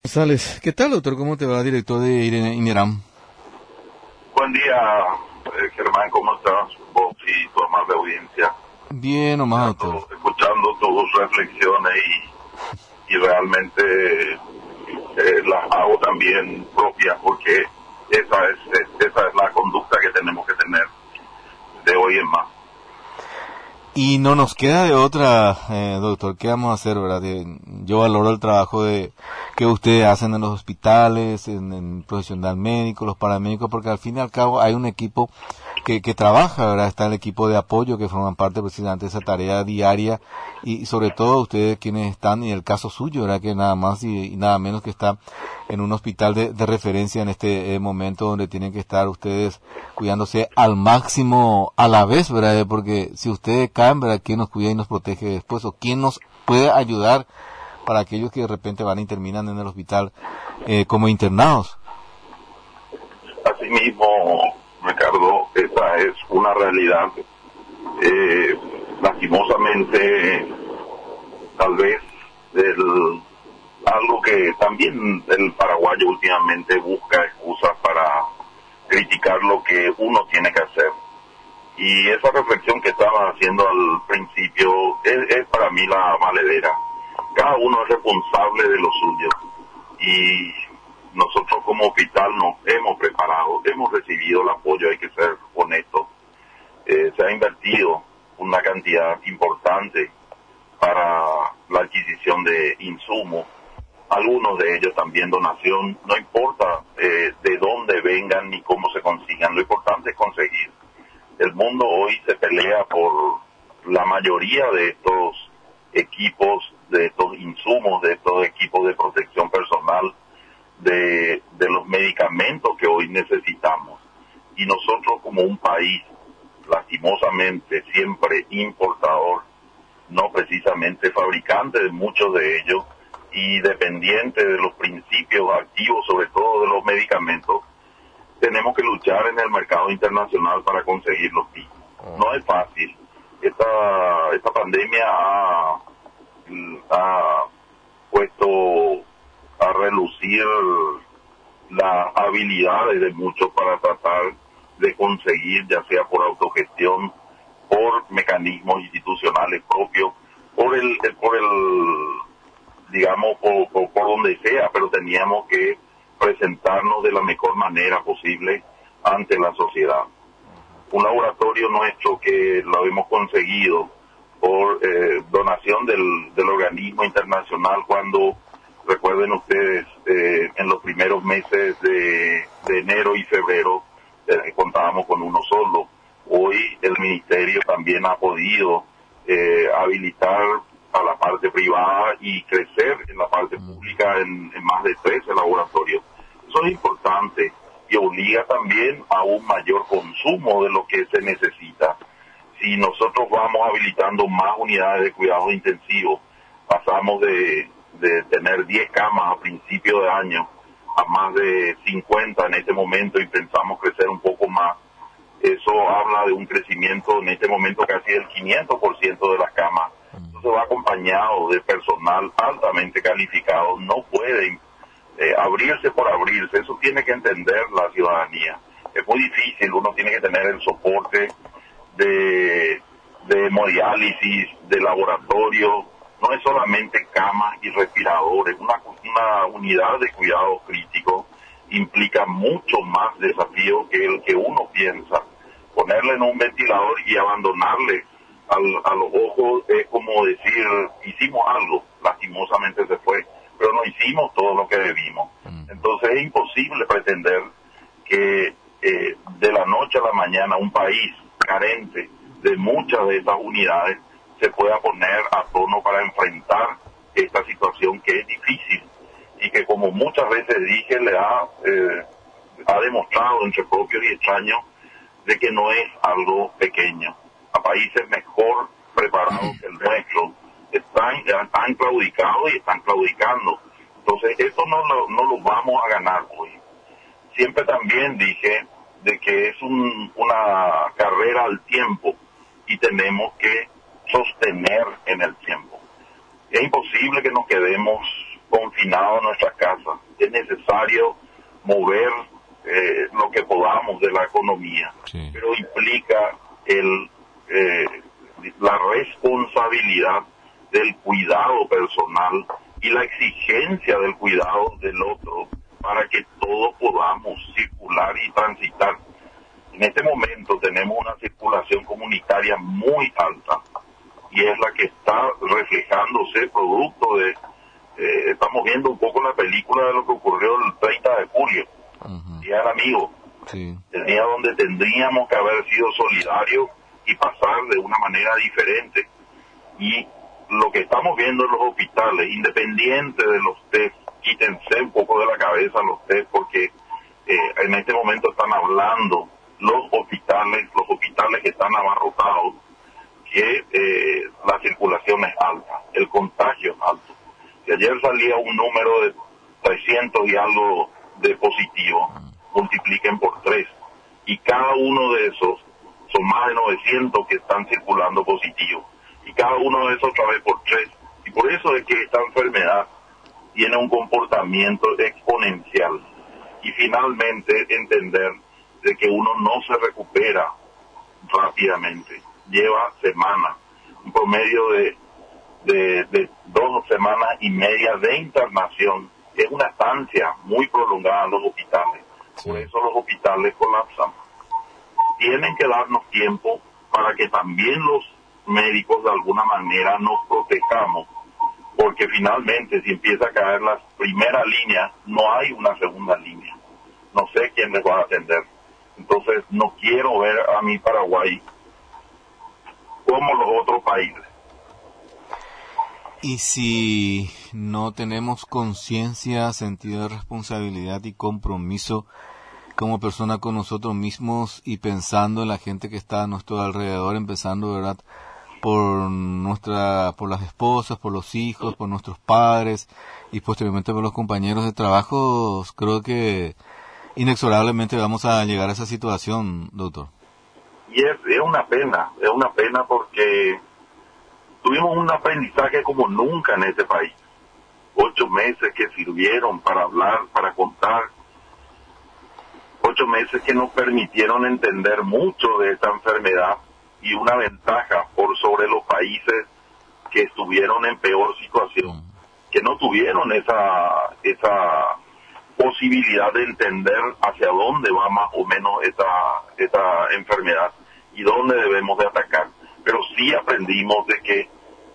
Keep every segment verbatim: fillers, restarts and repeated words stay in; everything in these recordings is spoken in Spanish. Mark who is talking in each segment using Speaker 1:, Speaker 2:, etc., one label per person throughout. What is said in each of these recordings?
Speaker 1: Sales. ¿Qué tal, doctor? ¿Cómo te va, director de INERAM?
Speaker 2: Buen día, eh, Germán, ¿cómo estás? Vos y tu amable audiencia.
Speaker 1: Bien, nomás,
Speaker 2: Escuchando,
Speaker 1: doctor.
Speaker 2: escuchando tus reflexiones y, y realmente eh, las hago también propias porque esa es, esa es la conducta que tenemos que tener de hoy en más.
Speaker 1: Y no nos queda de otra, eh, doctor, ¿qué vamos a hacer, verdad? Yo valoro el trabajo de que ustedes hacen en los hospitales, en el profesional médico, los paramédicos, porque al fin y al cabo hay un equipo que, que trabaja, ¿verdad? Está el equipo de apoyo que forman parte precisamente de esa tarea diaria y sobre todo ustedes quienes están, y el caso suyo, ¿verdad? Que nada más y, y nada menos que está en un hospital de, de referencia en este eh, momento donde tienen que estar ustedes cuidándose al máximo a la vez, ¿verdad? Porque si ustedes caen, ¿verdad? ¿Quién nos cuida y nos protege después? ¿O quién nos puede ayudar para aquellos que de repente van y terminan en el hospital eh, como internados?
Speaker 2: Asimismo, Ricardo, esa es una realidad. Eh, lastimosamente, tal vez el, algo que también el paraguayo últimamente busca excusas para criticar lo que uno tiene que hacer. Y esa reflexión que estaba haciendo al principio es, es para mí la valedera. Cada uno es responsable de lo suyo. Y nosotros como hospital nos hemos preparado, hemos recibido el apoyo, hay que ser honestos. Eh, se ha invertido una cantidad importante para la adquisición de insumos, algunos de ellos también donación, no importa eh, de dónde vengan ni cómo se consigan, lo importante es conseguir. El mundo hoy se pelea por la mayoría de estos equipos, de estos insumos, de estos equipos de protección personal, de, de los medicamentos que hoy necesitamos. Y nosotros como un país, lastimosamente, siempre importador, no precisamente fabricante de muchos de ellos, y dependiente de los principios activos, sobre todo de los medicamentos, tenemos que luchar en el mercado internacional para conseguir los mismos. No es fácil. Esta, esta pandemia ha, ha puesto a relucir las habilidades de muchos para tratar de conseguir, ya sea por autogestión, por mecanismos institucionales propios, por el, por el digamos, por, por, por donde sea, pero teníamos que presentarnos de la mejor manera posible ante la sociedad. Un laboratorio nuestro que lo hemos conseguido por eh, donación del, del organismo internacional cuando, recuerden ustedes, eh, en los primeros meses de, de enero y febrero eh, contábamos con uno solo. Hoy el ministerio también ha podido eh, habilitar a la parte privada y crecer en la parte pública en, en más de trece laboratorios. Eso es importante y obliga también a un mayor consumo de lo que se necesita. Si nosotros vamos habilitando más unidades de cuidados intensivos, pasamos de, de tener diez camas a principio de año a más de cincuenta en este momento y pensamos crecer un poco más. Eso habla de un crecimiento en este momento casi del quinientos por ciento de las camas. Entonces va acompañado de personal altamente calificado, no pueden eh, abrirse por abrirse, eso tiene que entender la ciudadanía. Es muy difícil, uno tiene que tener el soporte de, de hemodiálisis, de laboratorio, no es solamente camas y respiradores, una, una unidad de cuidado crítico implica mucho más desafío que el que uno piensa. Ponerle en un ventilador y abandonarle al, a los ojos es como decir, hicimos algo, lastimosamente se fue, pero no hicimos todo lo que debimos. Entonces es imposible pretender que eh, de la noche a la mañana un país carente de muchas de estas unidades se pueda poner a tono para enfrentar esta situación que es difícil y que, como muchas veces dije, le ha, eh, ha demostrado entre propios y extraños de que no es algo pequeño. A países mejor preparados que el nuestro están, están claudicados y están claudicando. Entonces, esto no lo, no lo vamos a ganar hoy. Siempre también dije de que es un, una carrera al tiempo y tenemos que sostener en el tiempo. Es imposible que nos quedemos confinados en nuestras casas. es necesario mover eh, lo que podamos de la economía,
Speaker 1: sí.
Speaker 2: pero implica el eh, la responsabilidad del cuidado personal y la exigencia del cuidado del otro para que todos podamos circular y transitar. En este momento tenemos una circulación comunitaria muy alta y es la que está reflejándose producto de, eh, estamos viendo un poco la película de lo que ocurrió el treinta de julio, uh-huh. Día del Amigo,
Speaker 1: sí.
Speaker 2: El día donde tendríamos que haber sido solidarios y pasar de una manera diferente. Y lo que estamos viendo en los hospitales, independiente de los test, quítense un poco de la cabeza los test, porque eh, en este momento están hablando los hospitales, los hospitales que están abarrotados, que eh, la circulación es alta, el contagio es alto. Si ayer salía un número de trescientos y algo de positivos, multipliquen por tres, y cada uno de esos son más de novecientos que están circulando positivos, y cada uno de esos otra vez por tres, y por eso es que esta enfermedad tiene un comportamiento exponencial, y finalmente entender de que uno no se recupera rápidamente, lleva semanas, un promedio de, de, de dos semanas y media de internación, es una estancia muy prolongada en los hospitales, por eso los hospitales colapsan. Tienen que darnos tiempo para que también los médicos de alguna manera nos protejamos, porque finalmente si empieza a caer la primera línea, no hay una segunda línea. No sé quién les va a atender. Entonces no quiero ver a mi Paraguay como los otros países.
Speaker 1: Y si no tenemos conciencia, sentido de responsabilidad y compromiso como persona con nosotros mismos y pensando en la gente que está a nuestro alrededor, empezando, ¿verdad?, por nuestra, por las esposas, por los hijos, por nuestros padres y posteriormente por los compañeros de trabajo, creo que inexorablemente vamos a llegar a esa situación, doctor.
Speaker 2: Y es, es una pena, es una pena porque tuvimos un aprendizaje como nunca en este país. Ocho meses que sirvieron para hablar, para contar. Ocho meses que nos permitieron entender mucho de esta enfermedad y una ventaja por sobre los países que estuvieron en peor situación, que no tuvieron esa esa posibilidad de entender hacia dónde va más o menos esta, esta enfermedad y dónde debemos de atacar. Pero sí aprendimos de que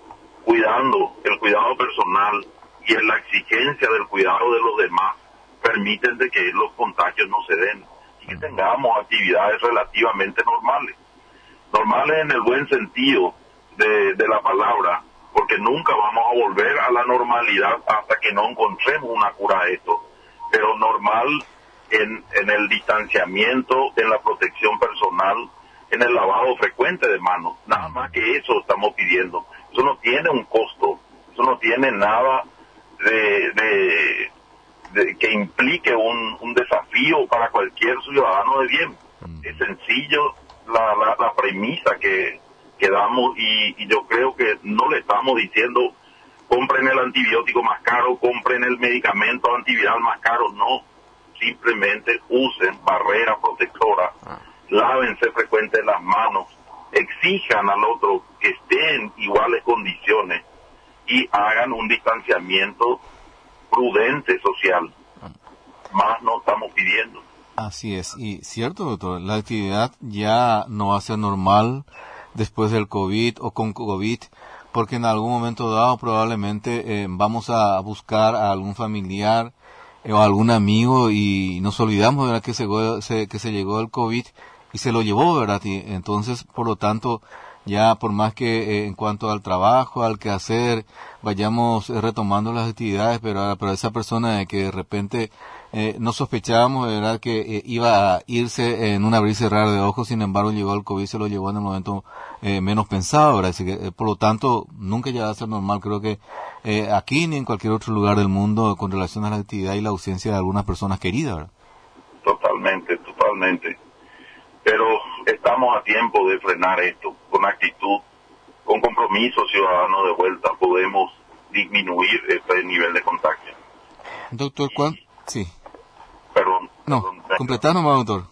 Speaker 2: cuidando el cuidado personal y en la exigencia del cuidado de los demás permiten de que los contagios no se den y que tengamos actividades relativamente normales. Normales en el buen sentido de, de la palabra, porque nunca vamos a volver a la normalidad hasta que no encontremos una cura a esto. Pero normal en, en el distanciamiento, en la protección personal, en el lavado frecuente de manos. Nada más que eso estamos pidiendo. Eso no tiene un costo, eso no tiene nada de, de, de que implique un, un desafío para cualquier ciudadano de bien. Es sencillo la, la, la premisa que, que damos y, y yo creo que no le estamos diciendo compren el antibiótico más caro, compren el medicamento antiviral más caro, no, simplemente usen barreras protectoras, lávense frecuente las manos, exijan al otro que esté en iguales condiciones y hagan un distanciamiento prudente social, más no estamos pidiendo.
Speaker 1: Así es, y cierto, doctor, la actividad ya no va a ser normal después del COVID o con COVID, porque en algún momento dado probablemente eh, vamos a buscar a algún familiar eh, o a algún amigo y nos olvidamos, ¿verdad?, que se, se, que se llegó el COVID y se lo llevó, ¿verdad? Y entonces, por lo tanto, ya por más que eh, en cuanto al trabajo, al quehacer, vayamos eh, retomando las actividades, pero, pero esa persona de que de repente eh, no sospechábamos, ¿verdad?, que eh, iba a irse en un abrir y cerrar de ojos, sin embargo llegó el COVID, se lo llevó en el momento eh, menos pensado, ¿verdad? Así que, eh, por lo tanto, nunca ya va a ser normal, creo que eh, aquí ni en cualquier otro lugar del mundo con relación a la actividad y la ausencia de algunas personas queridas, ¿verdad?
Speaker 2: Totalmente, totalmente. Pero estamos a tiempo de frenar esto con actitud, con compromiso ciudadano de vuelta, podemos disminuir este nivel de contagio.
Speaker 1: Doctor, ¿cuán, Sí.
Speaker 2: Perdón.
Speaker 1: No,
Speaker 2: perdón.
Speaker 1: completar nomás, doctor.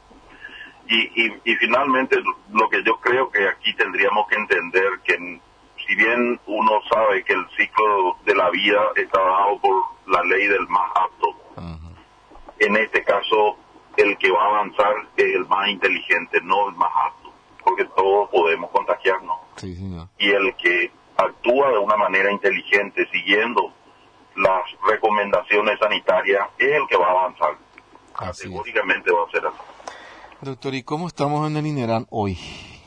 Speaker 2: Y, y, y finalmente, lo que yo creo que aquí tendríamos que entender que si bien uno sabe que el ciclo de la vida está dado por la ley del más apto, uh-huh. en este caso el que va a avanzar es el más inteligente, no el más apto, porque todos podemos contagiarnos.
Speaker 1: Sí, señor.
Speaker 2: Y el que actúa de una manera inteligente, siguiendo las recomendaciones sanitarias, es el que va a avanzar. Categóricamente va a ser así.
Speaker 1: Doctor, ¿y cómo estamos en el INERAN hoy?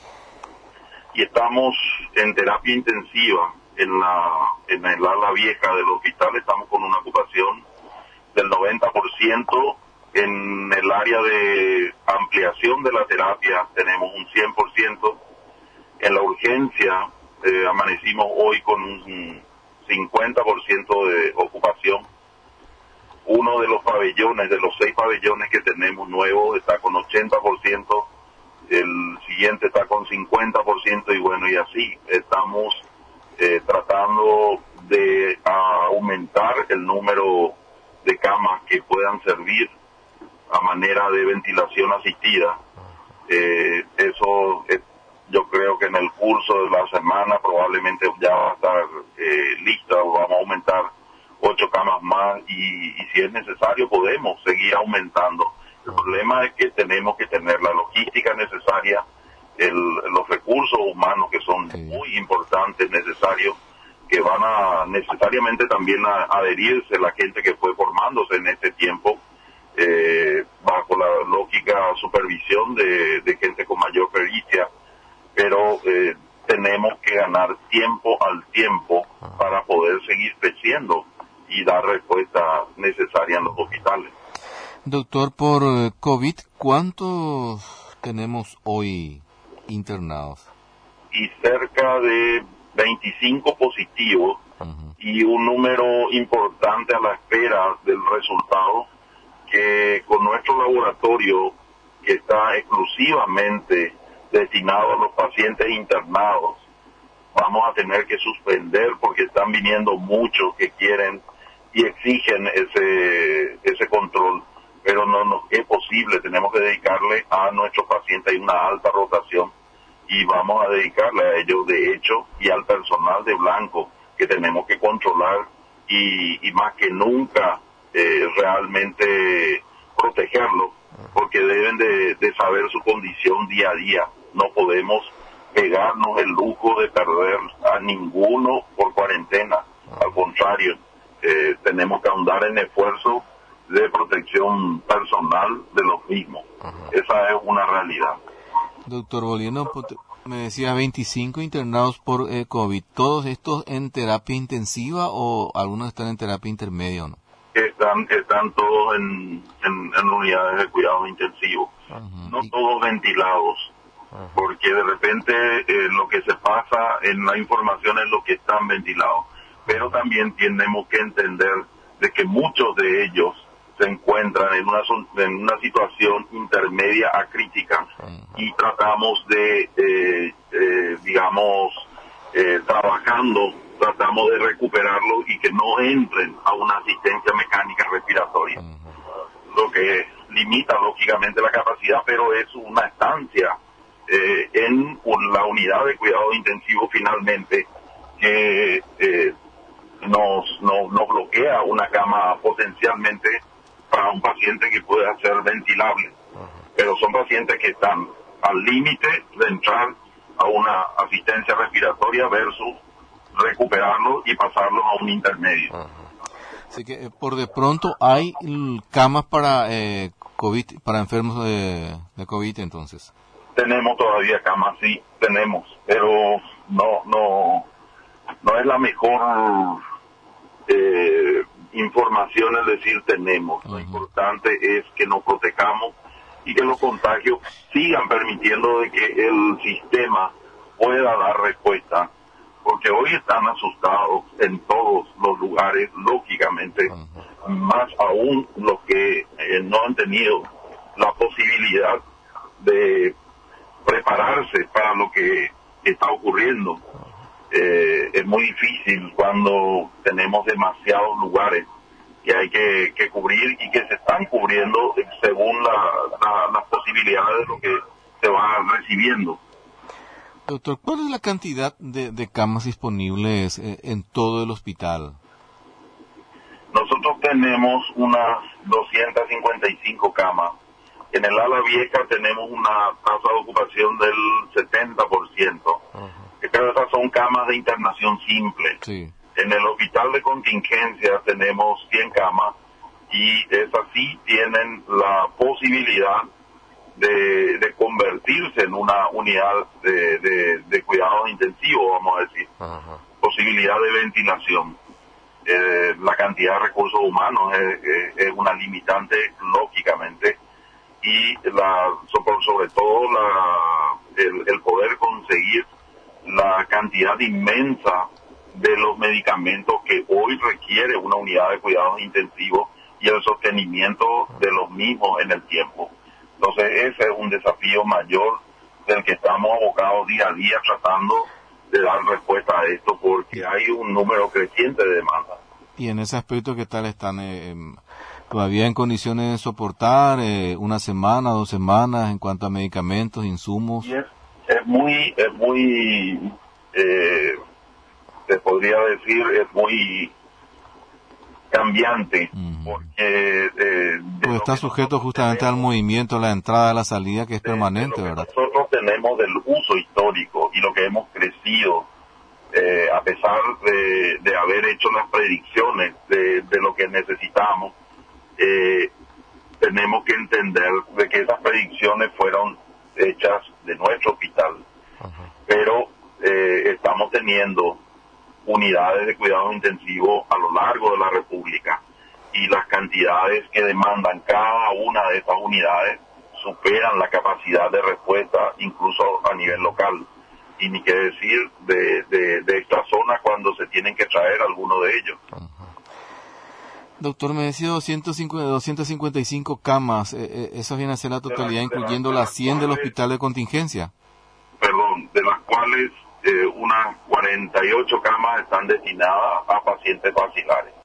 Speaker 2: Y estamos en terapia intensiva en la en el ala vieja del hospital. Estamos con una ocupación del noventa por ciento. En el área de ampliación de la terapia tenemos un cien por ciento. En la urgencia eh, amanecimos hoy con un cincuenta por ciento de ocupación. Uno de los pabellones, de los seis pabellones que tenemos nuevos, está con ochenta por ciento. El siguiente está con cincuenta por ciento y bueno, y así estamos eh, tratando de aumentar el número de camas que puedan servir a manera de ventilación asistida. Eh, eso eh, yo creo que en el curso de la semana probablemente ya va a estar eh, lista, vamos a aumentar ocho camas más y, y si es necesario podemos seguir aumentando. El problema es que tenemos que tener la logística necesaria, el, los recursos humanos que son sí. muy importantes, necesarios, que van a necesariamente también a, a adherirse la gente que fue formándose en este tiempo, eh, bajo la lógica supervisión de, de gente con mayor pericia, pero eh, tenemos que ganar tiempo al tiempo para poder seguir creciendo y dar respuesta necesaria en los hospitales.
Speaker 1: Doctor, por COVID, ¿cuántos tenemos hoy internados?
Speaker 2: Y cerca de veinticinco positivos uh-huh. y un número importante a la espera del resultado, que con nuestro laboratorio, que está exclusivamente destinado a los pacientes internados, vamos a tener que suspender porque están viniendo muchos que quieren y exigen ese ese control. Pero no nos es posible, tenemos que dedicarle a nuestros pacientes, hay una alta rotación y vamos a dedicarle a ellos de hecho y al personal de blanco que tenemos que controlar y, y más que nunca eh, realmente protegerlos porque deben de, de saber su condición día a día. No podemos pegarnos el lujo de perder a ninguno por cuarentena, al contrario, eh, tenemos que ahondar en esfuerzo de protección personal de los mismos. Uh-huh. Esa es una realidad.
Speaker 1: Doctor Bolieno, me decía veinticinco internados por eh, COVID. ¿Todos estos en terapia intensiva o algunos están en terapia intermedia o no?
Speaker 2: Están, están todos en, en, en unidades de cuidados intensivos. Uh-huh. No y... todos ventilados, uh-huh. porque de repente eh, lo que se pasa en la información es lo que están ventilados. Pero también tenemos que entender de que muchos de ellos se encuentran en una en una situación intermedia a crítica uh-huh. y tratamos de, eh, eh, digamos, eh, trabajando, tratamos de recuperarlo y que no entren a una asistencia mecánica respiratoria, uh-huh. lo que limita lógicamente la capacidad, pero es una estancia eh, en la unidad de cuidado intensivo finalmente que eh, nos, nos, nos bloquea una cama potencialmente para un paciente que pueda ser ventilable, uh-huh. pero son pacientes que están al límite de entrar a una asistencia respiratoria versus recuperarlo y pasarlo a un intermedio.
Speaker 1: Uh-huh. Así que eh, por de pronto hay camas para eh, COVID, para enfermos de, de COVID entonces.
Speaker 2: Tenemos todavía camas, sí, tenemos, pero no, no, no es la mejor eh, información es decir tenemos. Uh-huh. Lo importante es que nos protejamos y que los contagios sigan permitiendo de que el sistema pueda dar respuesta, porque hoy están asustados en todos los lugares, lógicamente, uh-huh. más aún los que eh, no han tenido la posibilidad de prepararse para lo que está ocurriendo. Uh-huh. Eh, es muy difícil cuando tenemos demasiados lugares que hay que, que cubrir y que se están cubriendo según la, la, las posibilidades de lo que se va recibiendo.
Speaker 1: Doctor, ¿cuál es la cantidad de, de camas disponibles eh, en todo el hospital?
Speaker 2: Nosotros tenemos unas doscientas cincuenta y cinco camas. En el ala vieja tenemos una tasa de ocupación del setenta por ciento. Uh-huh. Pero esas son camas de internación simple.
Speaker 1: Sí.
Speaker 2: En el hospital de contingencia tenemos cien camas y esas sí tienen la posibilidad de, de convertirse en una unidad de, de, de cuidados intensivos, vamos a decir. Uh-huh. Posibilidad de ventilación. Eh, la cantidad de recursos humanos es, es, es una limitante, lógicamente, y la, sobre, sobre todo la, el, el poder conseguir la cantidad inmensa de los medicamentos que hoy requiere una unidad de cuidados intensivos y el sostenimiento de los mismos en el tiempo. Entonces ese es un desafío mayor del que estamos abocados día a día tratando de dar respuesta a esto, porque hay un número creciente de demandas.
Speaker 1: Y en ese aspecto, ¿qué tal están? Eh, ¿Todavía en condiciones de soportar eh, una semana, dos semanas en cuanto a medicamentos, insumos?
Speaker 2: Y es, es muy, es muy, eh, se podría decir, es muy cambiante, uh-huh. porque... Eh,
Speaker 1: pues está sujeto justamente tenemos, al movimiento, a la entrada, a la salida, que es de, permanente,
Speaker 2: de
Speaker 1: ¿verdad?
Speaker 2: Nosotros tenemos del uso histórico y lo que hemos crecido, eh, a pesar de, de haber hecho las predicciones de, de lo que necesitamos, eh, tenemos que entender de que esas predicciones fueron hechas de nuestro hospital, uh-huh. pero eh, estamos teniendo unidades de cuidados intensivos a lo largo de la República y las cantidades que demandan cada una de esas unidades superan la capacidad de respuesta incluso a nivel local, y ni qué decir de, de, de esta zona cuando se tienen que traer algunos de ellos.
Speaker 1: Uh-huh. Doctor, me decía doscientos cincuenta y cinco camas, eh, ¿eso viene a ser la totalidad, de la, incluyendo de las, las cien cuales, del hospital de contingencia?
Speaker 2: Perdón, de las cuales eh, unas cuarenta y ocho camas están destinadas a pacientes vacilares.